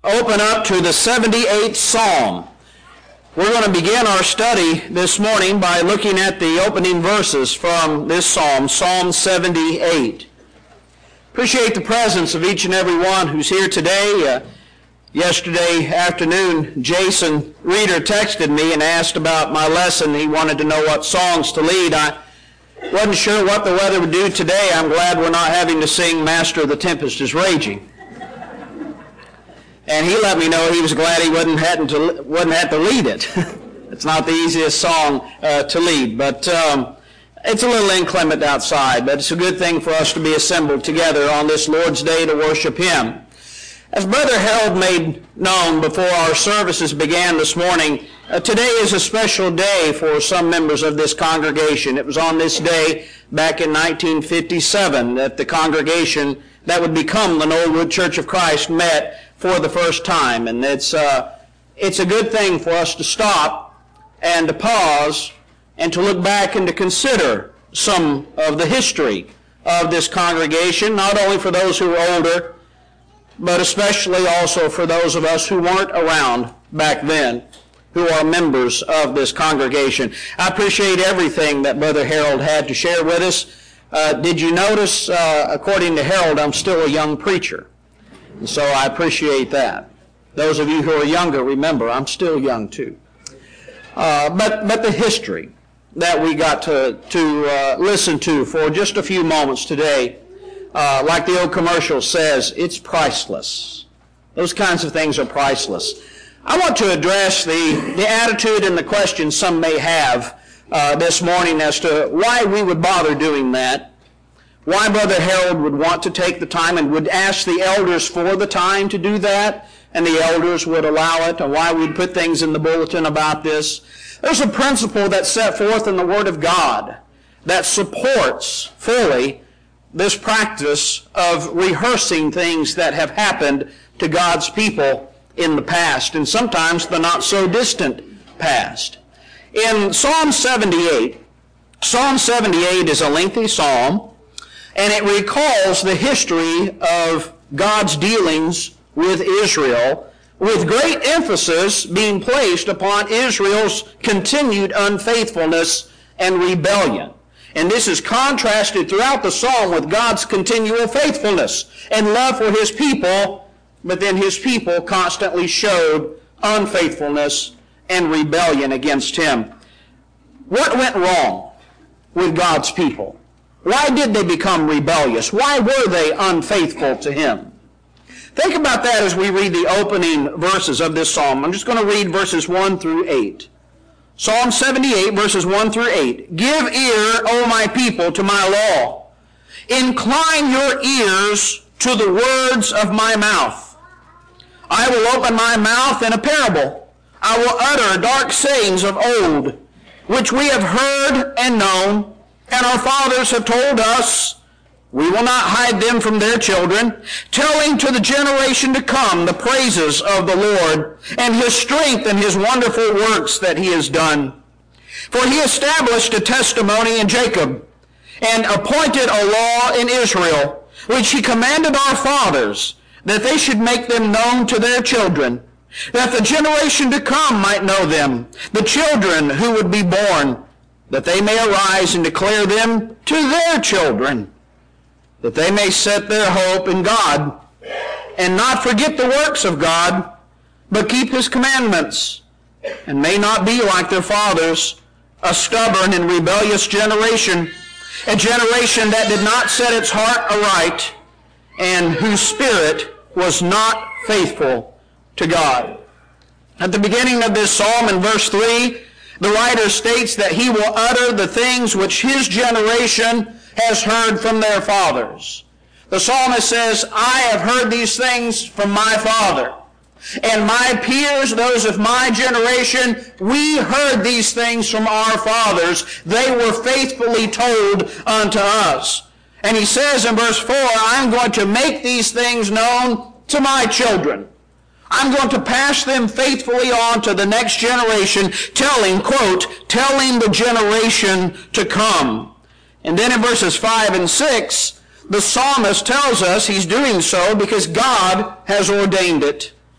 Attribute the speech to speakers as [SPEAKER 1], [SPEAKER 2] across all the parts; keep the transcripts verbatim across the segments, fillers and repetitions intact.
[SPEAKER 1] open up to the seventy-eighth Psalm. We're going to begin our study this morning by looking at the opening verses from this Psalm, Psalm seventy-eight. Appreciate the presence of each and every one who's here today. Uh, yesterday afternoon, Jason Reeder texted me and asked about my lesson. He wanted to know what songs to lead. I wasn't sure what the weather would do today. I'm glad we're not having to sing Master, the Tempest is Raging. And he let me know he was glad he wasn't had to, wasn't had to lead it. It's not the easiest song uh, to lead, but um, it's a little inclement outside, but it's a good thing for us to be assembled together on this Lord's Day to worship Him. As Brother Harold made known before our services began this morning, uh, today is a special day for some members of this congregation. It was on this day back in nineteen fifty-seven that the congregation that would become the Knollwood Church of Christ met for the first time. And it's, uh, it's a good thing for us to stop and to pause and to look back and to consider some of the history of this congregation, not only for those who are older, but especially also for those of us who weren't around back then, who are members of this congregation. I appreciate everything that Brother Harold had to share with us. Uh, did you notice, uh, according to Harold, I'm still a young preacher. And so I appreciate that. Those of you who are younger, remember, I'm still young too. Uh, but, but the history that we got to, to uh, listen to for just a few moments today, uh, like the old commercial says, it's priceless. Those kinds of things are priceless. I want to address the, the attitude and the question some may have uh, this morning as to why we would bother doing that. Why Brother Harold would want to take the time and would ask the elders for the time to do that, and the elders would allow it, and why we'd put things in the bulletin about this. There's a principle that's set forth in the Word of God that supports fully this practice of rehearsing things that have happened to God's people in the past, and sometimes the not-so-distant past. In Psalm seventy-eight, Psalm seventy-eight is a lengthy psalm, and it recalls the history of God's dealings with Israel, with great emphasis being placed upon Israel's continued unfaithfulness and rebellion. And this is contrasted throughout the psalm with God's continual faithfulness and love for His people, but then His people constantly showed unfaithfulness and rebellion against Him. What went wrong with God's people? Why did they become rebellious? Why were they unfaithful to Him? Think about that as we read the opening verses of this psalm. I'm just going to read verses one through eight. Psalm seventy-eight, verses one through eight. Give ear, O my people, to my law. Incline your ears to the words of my mouth. I will open my mouth in a parable. I will utter dark sayings of old, which we have heard and known, and our fathers have told us. We will not hide them from their children, telling to the generation to come the praises of the Lord and His strength and His wonderful works that He has done. For He established a testimony in Jacob and appointed a law in Israel, which He commanded our fathers, that they should make them known to their children, that the generation to come might know them, the children who would be born, that they may arise and declare them to their children, that they may set their hope in God, and not forget the works of God, but keep His commandments, and may not be like their fathers, a stubborn and rebellious generation, a generation that did not set its heart aright, and whose spirit was not faithful to God. At the beginning of this psalm, in verse three, the writer states that he will utter the things which his generation has heard from their fathers. The psalmist says, I have heard these things from my father. And my peers, those of my generation, we heard these things from our fathers. They were faithfully told unto us. And he says in verse four, I'm going to make these things known to my children. I'm going to pass them faithfully on to the next generation, telling, quote, telling the generation to come. And then in verses five and six, the psalmist tells us he's doing so because God has ordained it.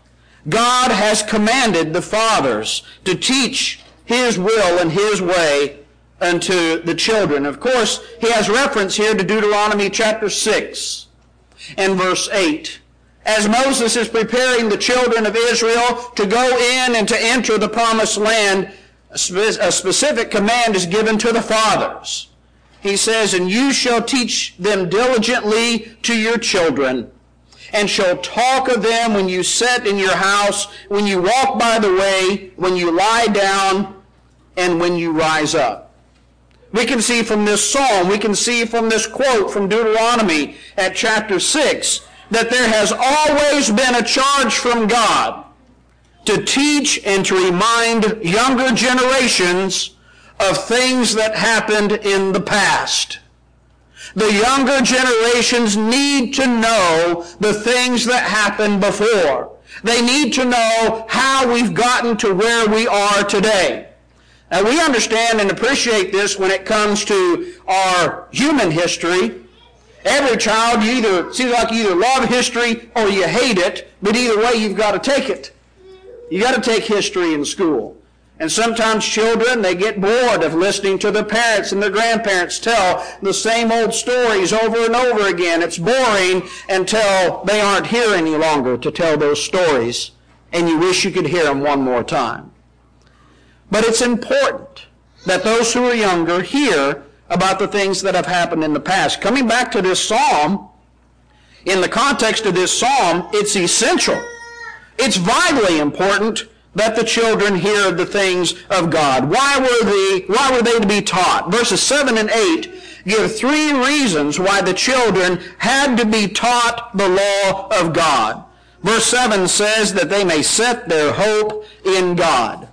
[SPEAKER 1] God has commanded the fathers to teach his will and his way unto the children. Of course, he has reference here to Deuteronomy chapter six and verse eight. As Moses is preparing the children of Israel to go in and to enter the promised land, a specific command is given to the fathers. He says, "And you shall teach them diligently to your children, and shall talk of them when you sit in your house, when you walk by the way, when you lie down, and when you rise up." We can see from this psalm, we can see from this quote from Deuteronomy at chapter six, that there has always been a charge from God to teach and to remind younger generations of things that happened in the past. The younger generations need to know the things that happened before. They need to know how we've gotten to where we are today. Now, we understand and appreciate this when it comes to our human history. Every child, you either, it seems like you either love history or you hate it, but either way, you've got to take it. You've got to take history in school. And sometimes children, they get bored of listening to their parents and their grandparents tell the same old stories over and over again. It's boring until they aren't here any longer to tell those stories, and you wish you could hear them one more time. But it's important that those who are younger hear about the things that have happened in the past. Coming back to this psalm, in the context of this psalm, it's essential. It's vitally important that the children hear the things of God. Why were they, why were they to be taught? Verses seven and eight give three reasons why the children had to be taught the law of God. Verse seven says that they may set their hope in God.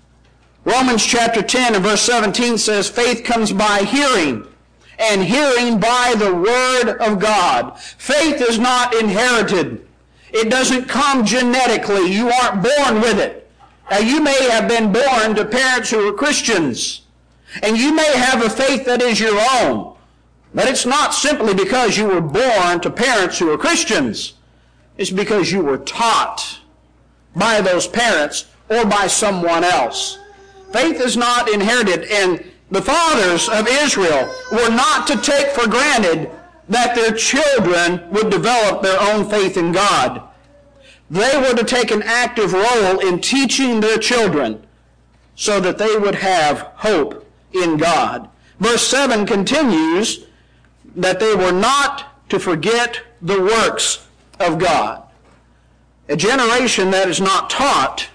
[SPEAKER 1] Romans chapter ten and verse seventeen says, faith comes by hearing, and hearing by the word of God. Faith is not inherited. It doesn't come genetically. You aren't born with it. Now, you may have been born to parents who are Christians, and you may have a faith that is your own, but it's not simply because you were born to parents who are Christians. It's because you were taught by those parents or by someone else. Faith is not inherited, and the fathers of Israel were not to take for granted that their children would develop their own faith in God. They were to take an active role in teaching their children so that they would have hope in God. Verse seven continues that they were not to forget the works of God. A generation that is not taught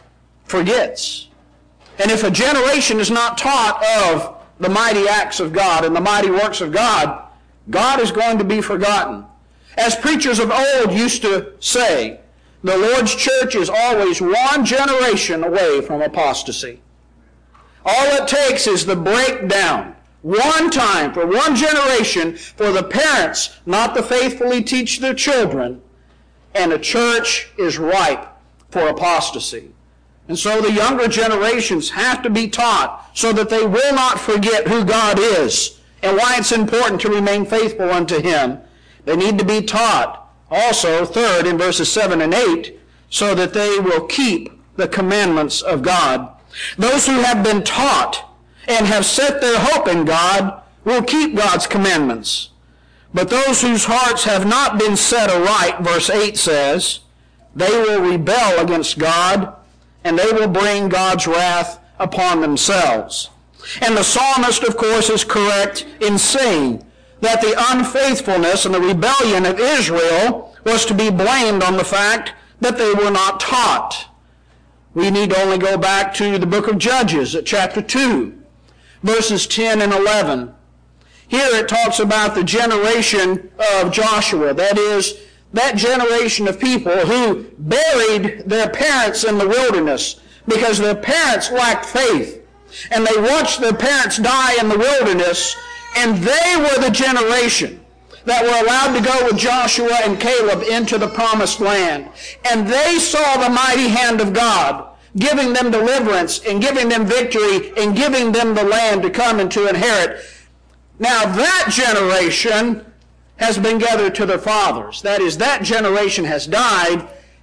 [SPEAKER 1] forgets. And if a generation is not taught of the mighty acts of God and the mighty works of God, God is going to be forgotten. As preachers of old used to say, the Lord's church is always one generation away from apostasy. All it takes is the breakdown, one time, for one generation, for the parents not to faithfully teach their children, and a church is ripe for apostasy. And so the younger generations have to be taught so that they will not forget who God is and why it's important to remain faithful unto Him. They need to be taught also, third, in verses seven and eight, so that they will keep the commandments of God. Those who have been taught and have set their hope in God will keep God's commandments. But those whose hearts have not been set aright, verse eight says, they will rebel against God, and they will bring God's wrath upon themselves. And the psalmist, of course, is correct in saying that the unfaithfulness and the rebellion of Israel was to be blamed on the fact that they were not taught. We need only go back to the book of Judges at chapter two, verses ten and eleven. Here it talks about the generation of Joshua, that is, that generation of people who buried their parents in the wilderness because their parents lacked faith. And they watched their parents die in the wilderness, and they were the generation that were allowed to go with Joshua and Caleb into the promised land. And they saw the mighty hand of God giving them deliverance and giving them victory and giving them the land to come and to inherit. Now that generation has been gathered to their fathers. That is, that generation has died,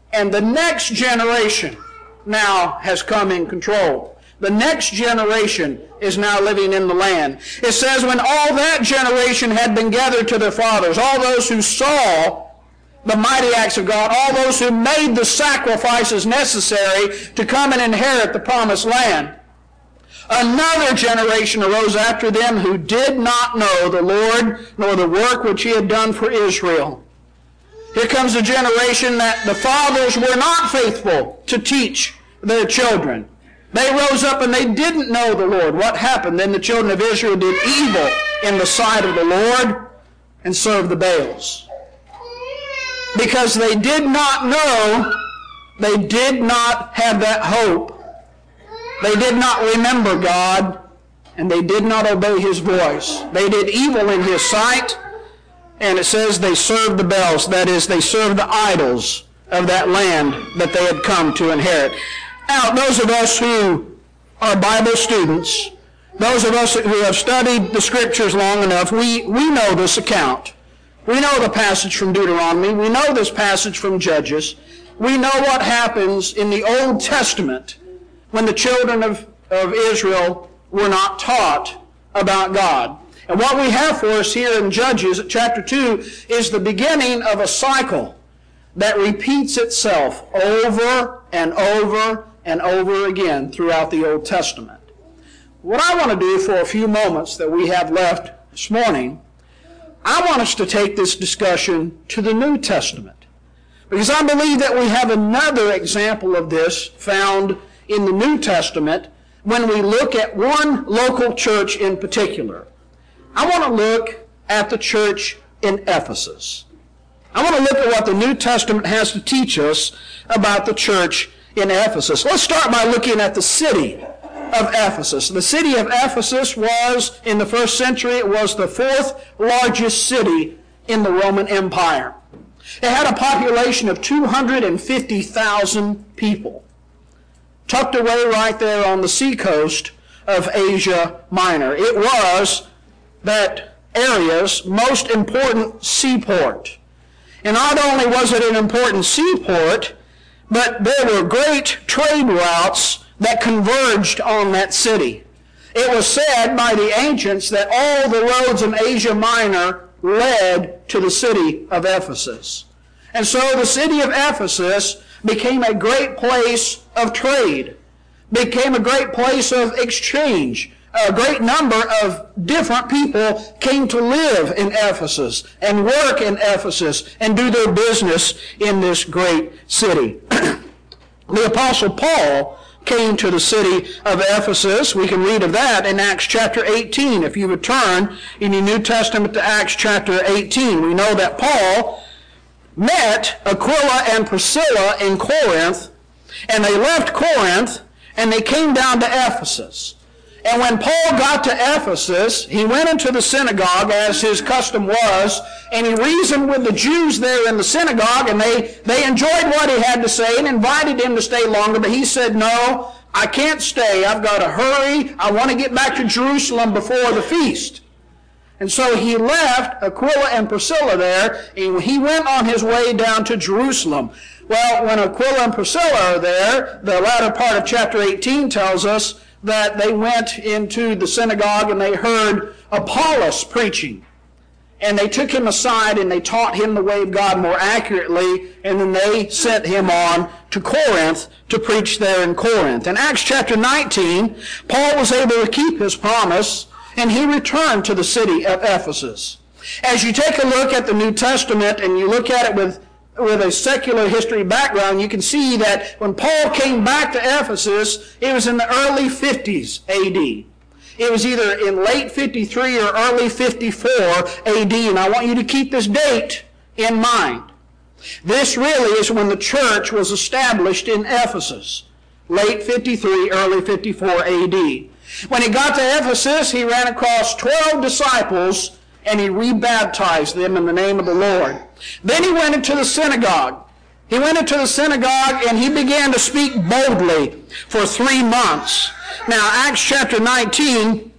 [SPEAKER 1] and the next generation now has come in control. The next generation is now living in the land. It says when all that generation had been gathered to their fathers, all those who saw the mighty acts of God, all those who made the sacrifices necessary to come and inherit the promised land, another generation arose after them who did not know the Lord nor the work which he had done for Israel. Here comes a generation that the fathers were not faithful to teach their children. They rose up and they didn't know the Lord. What happened? Then the children of Israel did evil in the sight of the Lord and served the Baals. Because they did not know, they did not have that hope. They did not remember God, and they did not obey his voice. They did evil in his sight, and it says they served the Baals. That is, they served the idols of that land that they had come to inherit. Now, those of us who are Bible students, those of us who have studied the Scriptures long enough, we, we know this account. We know the passage from Deuteronomy. We know this passage from Judges. We know what happens in the Old Testament when the children of, of Israel were not taught about God. And what we have for us here in Judges chapter two is the beginning of a cycle that repeats itself over and over and over again throughout the Old Testament. What I want to do for a few moments that we have left this morning, I want us to take this discussion to the New Testament, because I believe that we have another example of this found in the New Testament when we look at one local church in particular. I want to look at the church in Ephesus. I want to look at what the New Testament has to teach us about the church in Ephesus. Let's start by looking at the city of Ephesus. The city of Ephesus was, in the first century, it was the fourth largest city in the Roman Empire. It had a population of two hundred fifty thousand people, tucked away right there on the seacoast of Asia Minor. It was that area's most important seaport. And not only was it an important seaport, but there were great trade routes that converged on that city. It was said by the ancients that all the roads in Asia Minor led to the city of Ephesus. And so the city of Ephesus became a great place of trade, became a great place of exchange. A great number of different people came to live in Ephesus and work in Ephesus and do their business in this great city. The Apostle Paul came to the city of Ephesus. We can read of that in Acts chapter eighteen. If you would turn in the New Testament to Acts chapter eighteen, we know that Paul met Aquila and Priscilla in Corinth, and they left Corinth and they came down to Ephesus. And when Paul got to Ephesus, he went into the synagogue, as his custom was, and he reasoned with the Jews there in the synagogue, and they, they enjoyed what he had to say and invited him to stay longer, but he said, no, I can't stay. I've got to hurry. I want to get back to Jerusalem before the feast. And so he left Aquila and Priscilla there, and he went on his way down to Jerusalem. Well, when Aquila and Priscilla are there, the latter part of chapter eighteen tells us that they went into the synagogue and they heard Apollos preaching. And they took him aside and they taught him the way of God more accurately, and then they sent him on to Corinth to preach there in Corinth. In Acts chapter nineteen, Paul was able to keep his promise, and he returned to the city of Ephesus. As you take a look at the New Testament and you look at it with with a secular history background, you can see that when Paul came back to Ephesus, it was in the early fifties A D. It was either in late fifty-three or early fifty-four A D, and I want you to keep this date in mind. This really is when the church was established in Ephesus, late fifty-three, early fifty-four A D. When he got to Ephesus, he ran across twelve disciples, and he rebaptized them in the name of the Lord. Then he went into the synagogue. He went into the synagogue and he began to speak boldly for three months. Now, Acts chapter nineteen,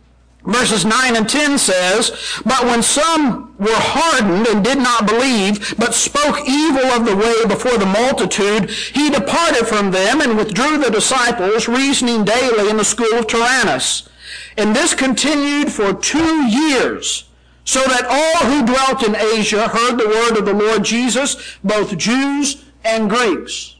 [SPEAKER 1] Verses nine and ten says, "But when some were hardened and did not believe, but spoke evil of the way before the multitude, he departed from them and withdrew the disciples, reasoning daily in the school of Tyrannus. And this continued for two years, so that all who dwelt in Asia heard the word of the Lord Jesus, both Jews and Greeks."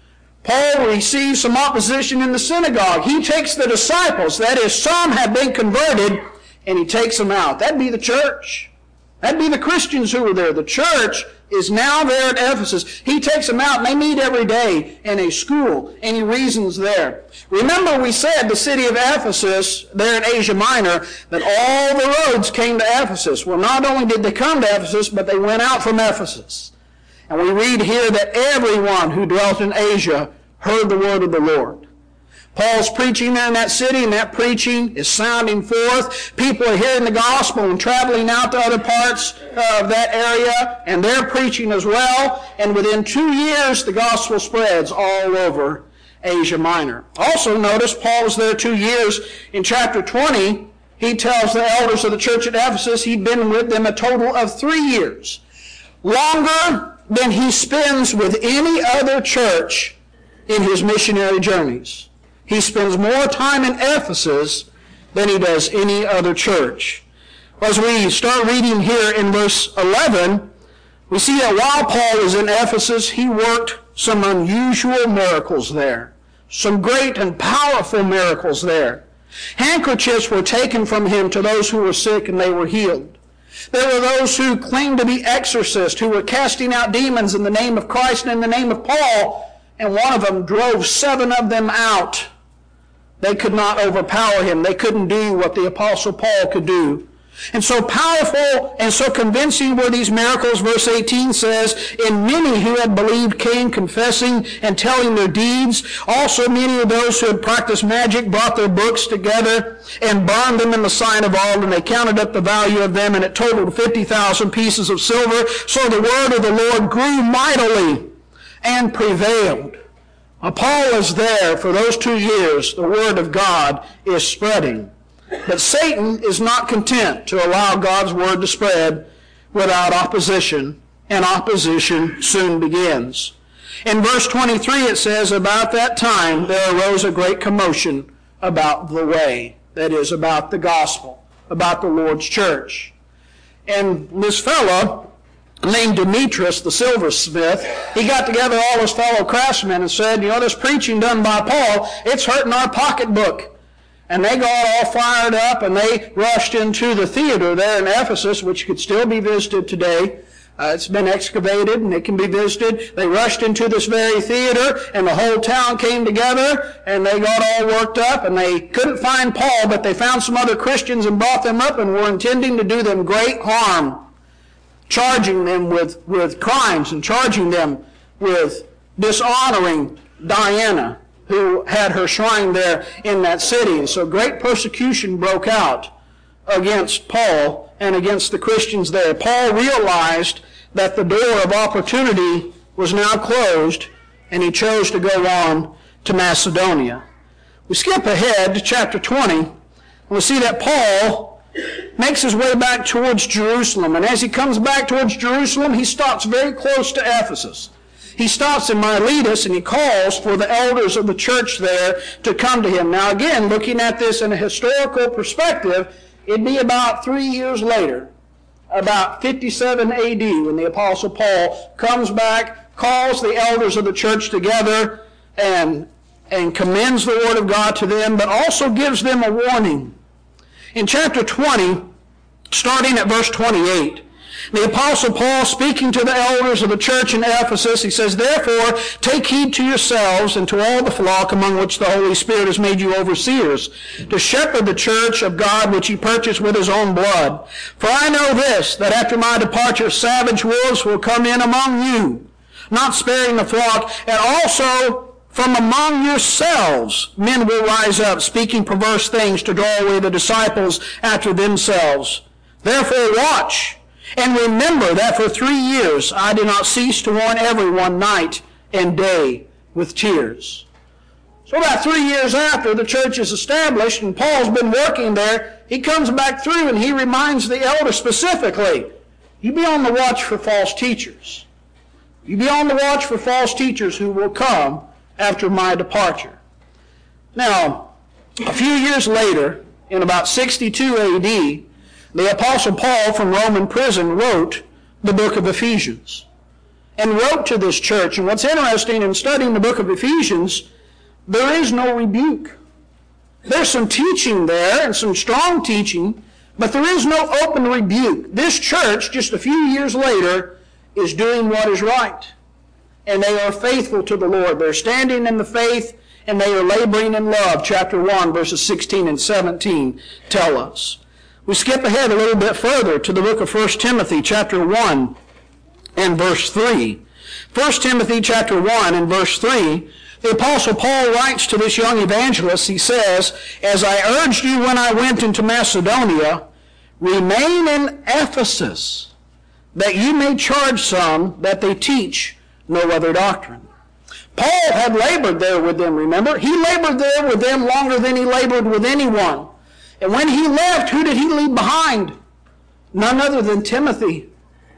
[SPEAKER 1] Paul receives some opposition in the synagogue. He takes the disciples, that is, some have been converted, and he takes them out. That'd be the church. That'd be the Christians who were there. The church is now there at Ephesus. He takes them out, and they meet every day in a school, and he reasons there. Remember, we said the city of Ephesus, there in Asia Minor, that all the roads came to Ephesus. Well, not only did they come to Ephesus, but they went out from Ephesus. And we read here that everyone who dwelt in Asia heard the word of the Lord. Paul's preaching there in that city, and that preaching is sounding forth. People are hearing the gospel and traveling out to other parts of that area, and they're preaching as well. And within two years, the gospel spreads all over Asia Minor. Also notice Paul was there two years. In chapter twenty, he tells the elders of the church at Ephesus he'd been with them a total of three years. Longer than he spends with any other church in his missionary journeys. He spends more time in Ephesus than he does any other church. As we start reading here in verse eleven, we see that while Paul was in Ephesus, he worked some unusual miracles there. Some great and powerful miracles there. Handkerchiefs were taken from him to those who were sick, and they were healed. There were those who claimed to be exorcists, who were casting out demons in the name of Christ and in the name of Paul, and one of them drove seven of them out. They could not overpower him. They couldn't do what the Apostle Paul could do. And so powerful and so convincing were these miracles, verse eighteen says, "And many who had believed came confessing and telling their deeds. Also many of those who had practiced magic brought their books together and burned them in the sight of all, and they counted up the value of them, and it totaled fifty thousand pieces of silver. So the word of the Lord grew mightily and prevailed." Now, Paul is there for those two years. The word of God is spreading. But Satan is not content to allow God's word to spread without opposition, and opposition soon begins. In verse twenty-three it says, "About that time there arose a great commotion about the way," that is, about the gospel, about the Lord's church. And this fellow named Demetrius, the silversmith, he got together all his fellow craftsmen and said, "You know, this preaching done by Paul, it's hurting our pocketbook." And they got all fired up, and they rushed into the theater there in Ephesus, which could still be visited today. Uh, it's been excavated, and it can be visited. They rushed into this very theater, and the whole town came together, and they got all worked up, and they couldn't find Paul, but they found some other Christians and brought them up and were intending to do them great harm, charging them with, with crimes and charging them with dishonoring Diana, who had her shrine there in that city. And so great persecution broke out against Paul and against the Christians there. Paul realized that the door of opportunity was now closed, and he chose to go on to Macedonia. We skip ahead to chapter twenty, and we see that Paul makes his way back towards Jerusalem. And as he comes back towards Jerusalem, he stops very close to Ephesus. He stops in Miletus, and he calls for the elders of the church there to come to him. Now again, looking at this in a historical perspective, it'd be about three years later, about fifty-seven A D, when the Apostle Paul comes back, calls the elders of the church together, and, and commends the word of God to them, but also gives them a warning. In chapter twenty, starting at verse twenty-eight, the Apostle Paul, speaking to the elders of the church in Ephesus, he says, "Therefore, take heed to yourselves and to all the flock among which the Holy Spirit has made you overseers, to shepherd the church of God which he purchased with his own blood. For I know this, that after my departure savage wolves will come in among you, not sparing the flock, and also from among yourselves men will rise up, speaking perverse things to draw away the disciples after themselves. Therefore watch, and remember that for three years I did not cease to warn everyone night and day with tears." So about three years after the church is established and Paul's been working there, he comes back through and he reminds the elders specifically, you be on the watch for false teachers. You be on the watch for false teachers who will come after my departure. Now, a few years later, in about sixty-two A D, the Apostle Paul from Roman prison wrote the book of Ephesians and wrote to this church. And what's interesting in studying the book of Ephesians, there is no rebuke. There's some teaching there and some strong teaching, but there is no open rebuke. This church, just a few years later, is doing what is right. And they are faithful to the Lord. They're standing in the faith and they are laboring in love. Chapter one, verses sixteen and seventeen tell us. We skip ahead a little bit further to the book of First Timothy, chapter one and verse three. First Timothy, chapter one and verse three, the Apostle Paul writes to this young evangelist, he says, as I urged you when I went into Macedonia, remain in Ephesus, that you may charge some that they teach no other doctrine. Paul had labored there with them, remember? He labored there with them longer than he labored with anyone. And when he left, who did he leave behind? None other than Timothy.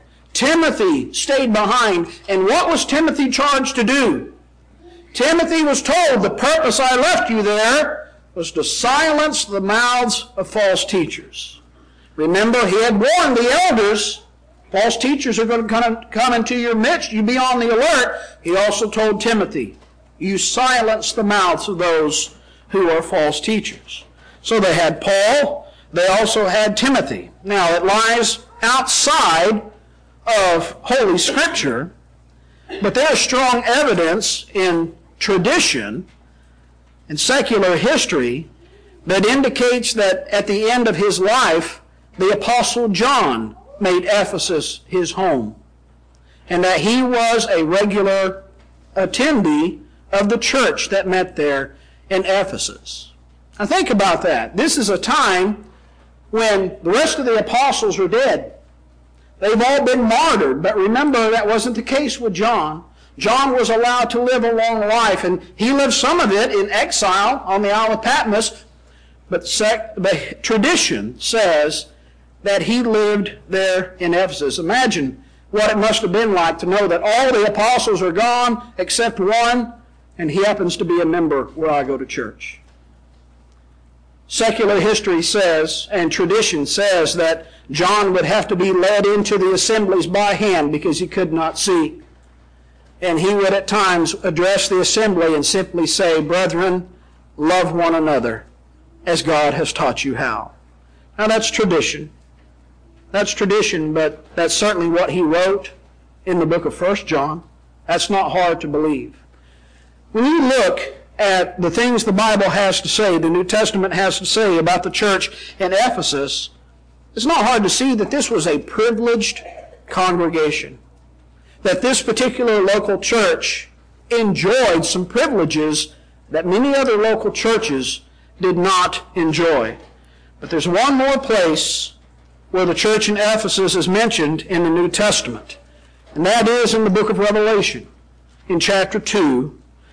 [SPEAKER 1] Timothy stayed behind. And what was Timothy charged to do? Timothy was told, the purpose I left you there was to silence the mouths of false teachers. Remember, he had warned the elders, false teachers are going to come into your midst. You be on the alert. He also told Timothy, you silence the mouths of those who are false teachers. So they had Paul. They also had Timothy. Now, it lies outside of Holy Scripture, but there is strong evidence in tradition and secular history that indicates that at the end of his life, the Apostle John made Ephesus his home, and that he was a regular attendee of the church that met there in Ephesus. Now think about that. This is a time when the rest of the apostles are dead. They've all been martyred, but remember that wasn't the case with John. John was allowed to live a long life, and he lived some of it in exile on the Isle of Patmos, but, sec- but tradition says that he lived there in Ephesus. Imagine what it must have been like to know that all the apostles are gone except one, and he happens to be a member where I go to church. Secular history says, and tradition says, that John would have to be led into the assemblies by hand because he could not see. And he would at times address the assembly and simply say, brethren, love one another as God has taught you how. Now that's tradition. That's tradition, but that's certainly what he wrote in the book of First John. That's not hard to believe. When you look at the things the Bible has to say, the New Testament has to say about the church in Ephesus, it's not hard to see that this was a privileged congregation. That this particular local church enjoyed some privileges that many other local churches did not enjoy. But there's one more place where the church in Ephesus is mentioned in the New Testament, and that is in the book of Revelation, in chapter two.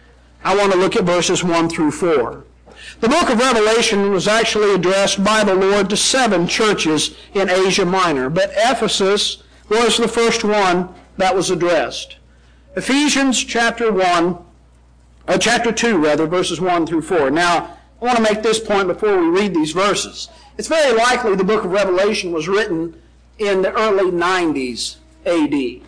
[SPEAKER 1] I want to look at verses one through four. The book of Revelation was actually addressed by the Lord to seven churches in Asia Minor, but Ephesus was the first one that was addressed. Ephesians chapter one, uh, chapter two rather, verses one through four. Now, I want to make this point before we read these verses. It's very likely the book of Revelation was written in the early nineties A D.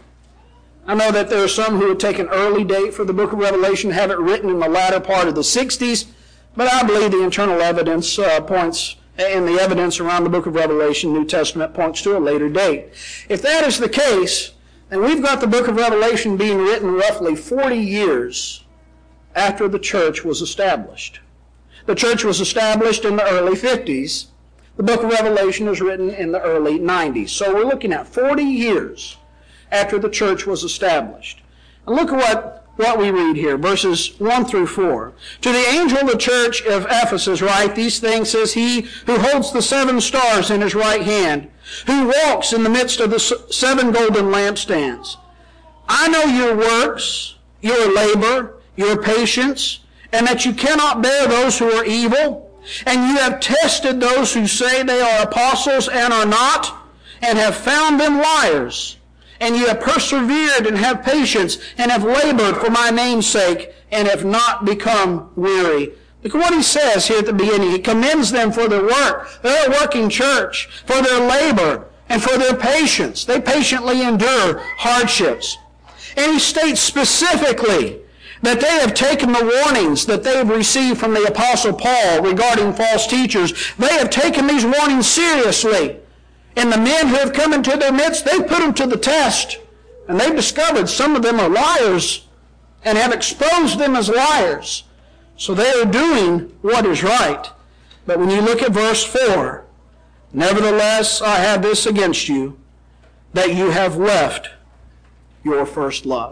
[SPEAKER 1] I know that there are some who would take an early date for the book of Revelation, have it written in the latter part of the sixties, but I believe the internal evidence uh, points, and the evidence around the book of Revelation, New Testament, points to a later date. If that is the case, then we've got the book of Revelation being written roughly forty years after the church was established. The church was established in the early fifties. The book of Revelation was written in the early nineties. So we're looking at forty years after the church was established. And look at what, what we read here, verses one through four. To the angel of the church of Ephesus write, these things says he who holds the seven stars in his right hand, who walks in the midst of the seven golden lampstands. I know your works, your labor, your patience,
[SPEAKER 2] and that you cannot bear those who are evil, and you have tested those who say they are apostles and are not, and have found them liars, and you have persevered and have patience, and have labored for my name's sake, and have not become weary. Look at what he says here at the beginning. He commends them for their work. They're a working church, for their labor, and for their patience. They patiently endure hardships. And he states specifically that they have taken the warnings that they have received from the Apostle Paul regarding false teachers. They have taken these warnings seriously. And the men who have come into their midst, they've put them to the test. And they've discovered some of them are liars and have exposed them as liars. So they are doing what is right. But when you look at verse four, nevertheless, I have this against you, that you have left your first love.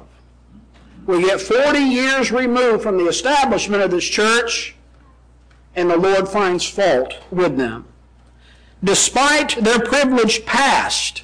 [SPEAKER 2] We get forty years removed from the establishment of this church, and the Lord finds fault with them. Despite their privileged past,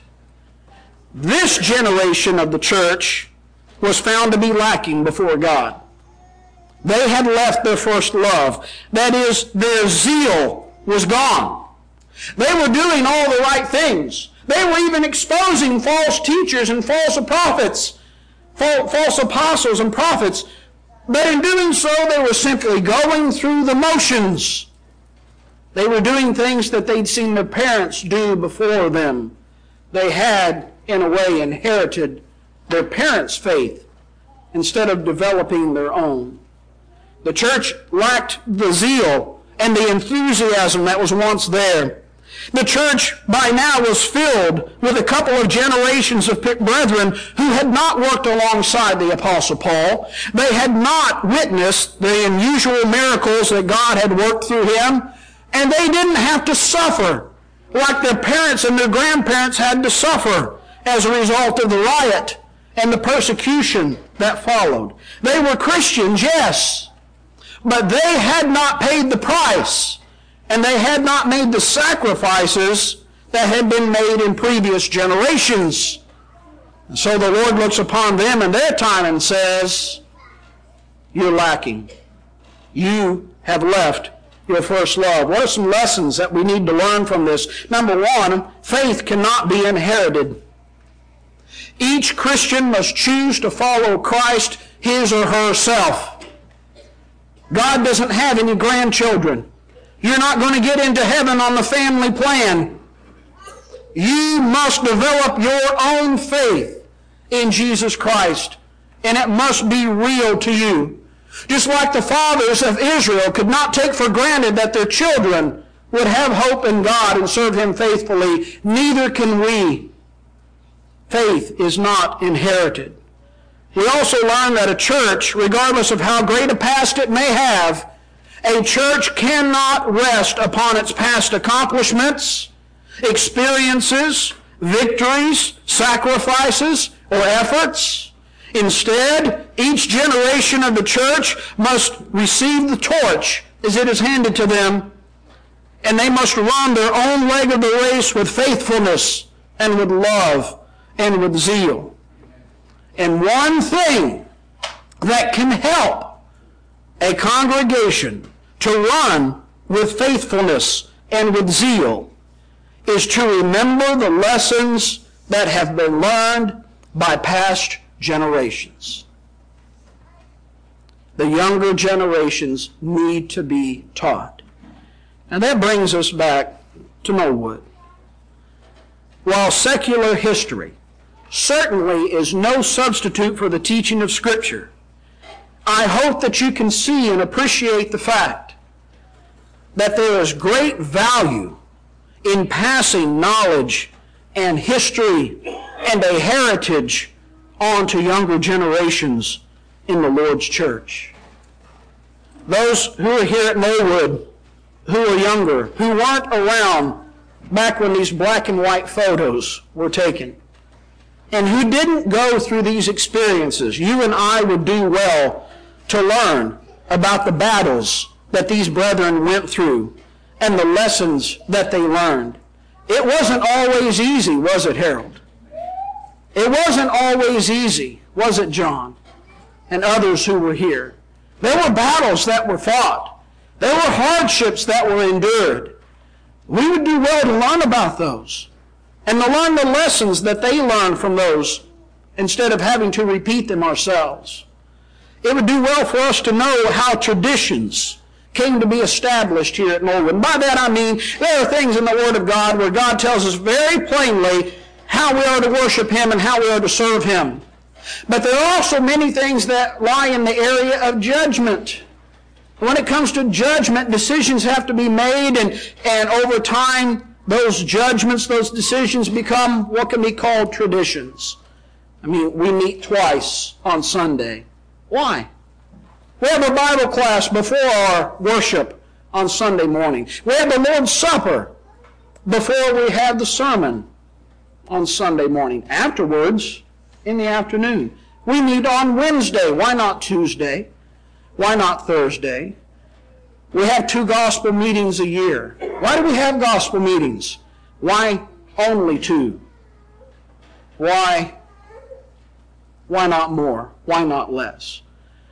[SPEAKER 2] this generation of the church was found to be lacking before God. They had left their first love. That is, their zeal was gone. They were doing all the right things. They were even exposing false teachers and false prophets, false apostles and prophets. But in doing so, they were simply going through the motions. They were doing things that they'd seen their parents do before them. They had, in a way, inherited their parents' faith instead of developing their own. The church lacked the zeal and the enthusiasm that was once there. The church by now was filled with a couple of generations of brethren who had not worked alongside the Apostle Paul. They had not witnessed the unusual miracles that God had worked through him, and they didn't have to suffer like their parents and their grandparents had to suffer as a result of the riot and the persecution that followed. They were Christians, yes, but they had not paid the price, and they had not made the sacrifices that had been made in previous generations. And so the Lord looks upon them in their time and says, you're lacking. You have left your first love. What are some lessons that we need to learn from this? Number one, faith cannot be inherited. Each Christian must choose to follow Christ, his or herself. God doesn't have any grandchildren. You're not going to get into heaven on the family plan. You must develop your own faith in Jesus Christ, and it must be real to you. Just like the fathers of Israel could not take for granted that their children would have hope in God and serve him faithfully, neither can we. Faith is not inherited. We also learn that a church, regardless of how great a past it may have, a church cannot rest upon its past accomplishments, experiences, victories, sacrifices, or efforts. Instead, each generation of the church must receive the torch as it is handed to them, and they must run their own leg of the race with faithfulness and with love and with zeal. And one thing that can help a congregation to run with faithfulness and with zeal is to remember the lessons that have been learned by past generations. The younger generations need to be taught. And that brings us back to Knollwood. While secular history certainly is no substitute for the teaching of Scripture, I hope that you can see and appreciate the fact that there is great value in passing knowledge and history and a heritage on to younger generations in the Lord's church. Those who are here at Knollwood, who are younger, who weren't around back when these black and white photos were taken, and who didn't go through these experiences, you and I would do well to learn about the battles that these brethren went through and the lessons that they learned. It wasn't always easy, was it, Harold? It wasn't always easy, was it, John, and others who were here? There were battles that were fought. There were hardships that were endured. We would do well to learn about those and to learn the lessons that they learned from those instead of having to repeat them ourselves. It would do well for us to know how traditions came to be established here at Norwood. And by that I mean there are things in the Word of God where God tells us very plainly how we are to worship Him and how we are to serve Him. But there are also many things that lie in the area of judgment. When it comes to judgment, decisions have to be made, and, and over time, those judgments, those decisions become what can be called traditions. I mean, we meet twice on Sunday. Why? We have a Bible class before our worship on Sunday morning. We have the Lord's Supper before we have the sermon on Sunday morning. Afterwards, in the afternoon. We meet on Wednesday. Why not Tuesday? Why not Thursday? We have two gospel meetings a year. Why do we have gospel meetings? Why only two? Why, why not more? Why not less?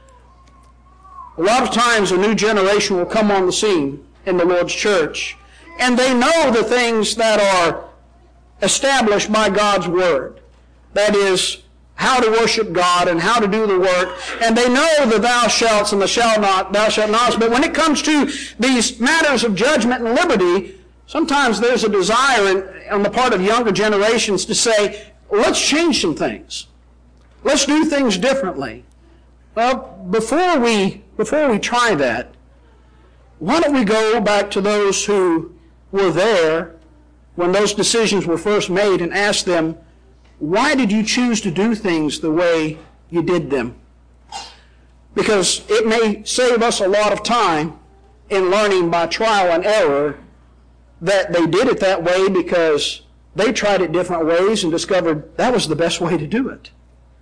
[SPEAKER 2] A lot of times a new generation will come on the scene in the Lord's church, and they know the things that are established by God's Word. That is, how to worship God and how to do the work. And they know the thou shalt and the shall not, thou shalt not. But when it comes to these matters of judgment and liberty, sometimes there's a desire in, on the part of younger generations to say, let's change some things. Let's do things differently. Well, before we, before we try that, why don't we go back to those who were there when those decisions were first made and ask them, why did you choose to do things the way you did them? Because it may save us a lot of time in learning by trial and error that they did it that way because they tried it different ways and discovered that was the best way to do it.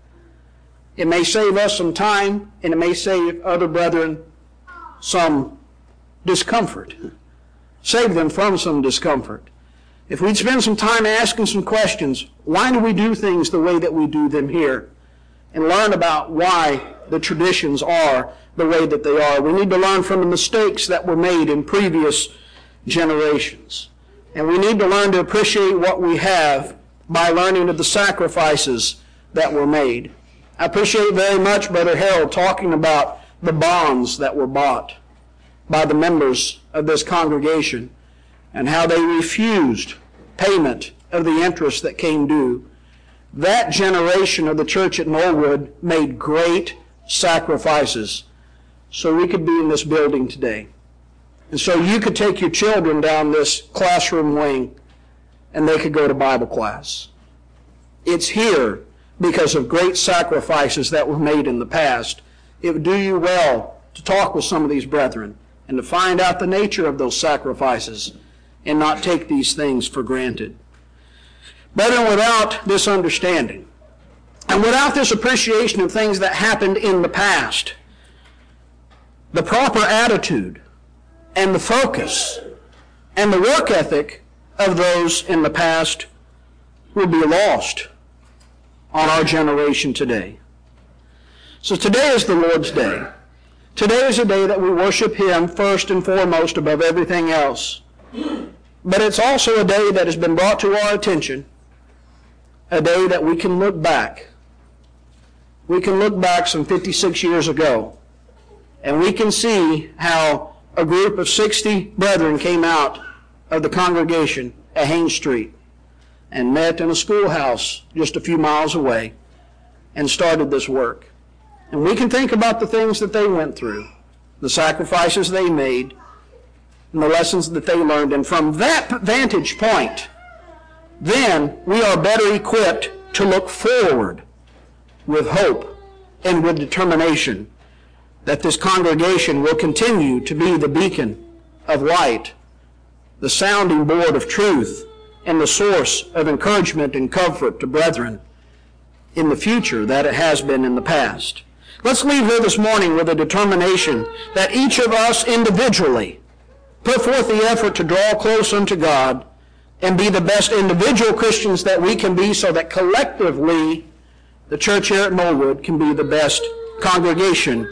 [SPEAKER 2] It may save us some time, and it may save other brethren some discomfort. Save them from some discomfort. If we'd spend some time asking some questions, why do we do things the way that we do them here? And learn about why the traditions are the way that they are. We need to learn from the mistakes that were made in previous generations. And we need to learn to appreciate what we have by learning of the sacrifices that were made. I appreciate very much Brother Harold talking about the bonds that were bought by the members of this congregation, and how they refused payment of the interest that came due. That generation of the church at Norwood made great sacrifices so we could be in this building today. And so you could take your children down this classroom wing and they could go to Bible class. It's here because of great sacrifices that were made in the past. It would do you well to talk with some of these brethren and to find out the nature of those sacrifices and not take these things for granted. Brethren, without this understanding and without this appreciation of things that happened in the past, the proper attitude and the focus and the work ethic of those in the past will be lost on our generation today. So today is the Lord's Day. Today is a day that we worship Him first and foremost above everything else. But it's also a day that has been brought to our attention, a day that we can look back. We can look back some fifty-six years ago, and we can see how a group of sixty brethren came out of the congregation at Haines Street and met in a schoolhouse just a few miles away and started this work. And we can think about the things that they went through, the sacrifices they made, and the lessons that they learned. And from that vantage point, then we are better equipped to look forward with hope and with determination that this congregation will continue to be the beacon of light, the sounding board of truth, and the source of encouragement and comfort to brethren in the future that it has been in the past. Let's leave here this morning with a determination that each of us individually put forth the effort to draw close unto God and be the best individual Christians that we can be, so that collectively the church here at Norwood can be the best congregation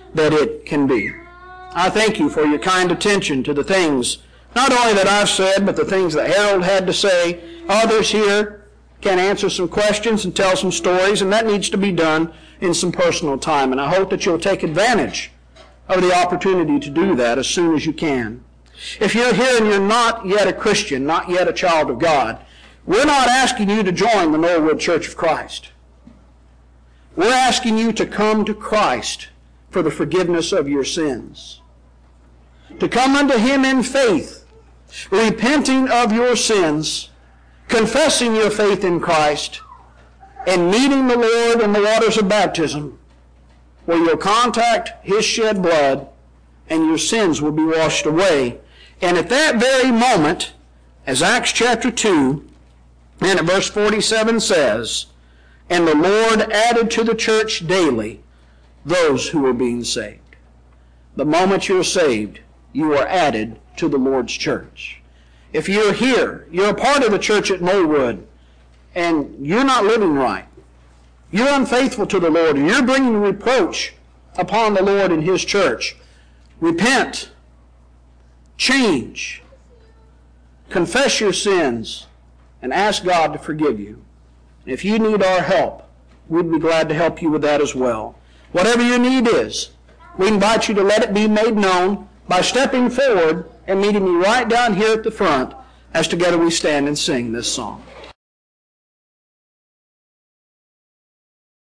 [SPEAKER 2] that it can be. I thank you for your kind attention to the things, not only that I've said, but the things that Harold had to say. Others here can answer some questions and tell some stories, and that needs to be done in some personal time. And I hope that you'll take advantage of the opportunity to do that as soon as you can. If you're here and you're not yet a Christian, not yet a child of God, we're not asking you to join the Norwood Church of Christ. We're asking you to come to Christ for the forgiveness of your sins. To come unto Him in faith, repenting of your sins, confessing your faith in Christ, and meeting the Lord in the waters of baptism, where you'll contact His shed blood and your sins will be washed away. And at that very moment, as Acts chapter two and at verse forty-seven says, and the Lord added to the church daily those who were being saved. The moment you're saved, you are added to the Lord's church. If you're here, you're a part of the church at Norwood, and you're not living right, you're unfaithful to the Lord, and you're bringing reproach upon the Lord and His church, repent, change, confess your sins, and ask God to forgive you. If you need our help, we'd be glad to help you with that as well. Whatever your need is, we invite you to let it be made known by stepping forward and meeting me right down here at the front as together we stand and sing this song.